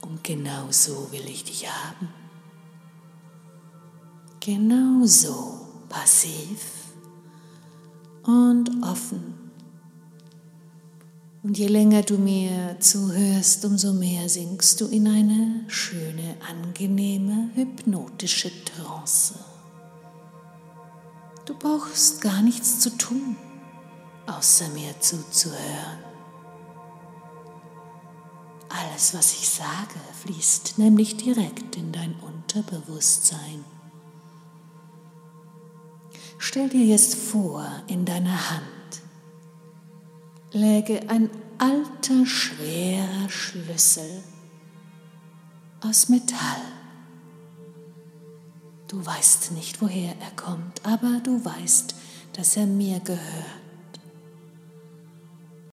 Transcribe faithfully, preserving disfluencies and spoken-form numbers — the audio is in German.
Und genau so will ich dich haben. Genau so passiv und offen. Und je länger du mir zuhörst, umso mehr sinkst du in eine schöne, angenehme, hypnotische Trance. Du brauchst gar nichts zu tun, außer mir zuzuhören. Alles, was ich sage, fließt nämlich direkt in dein Unterbewusstsein. Stell dir jetzt vor, in deiner Hand läge ein alter, schwerer Schlüssel aus Metall. Du weißt nicht, woher er kommt, aber du weißt, dass er mir gehört.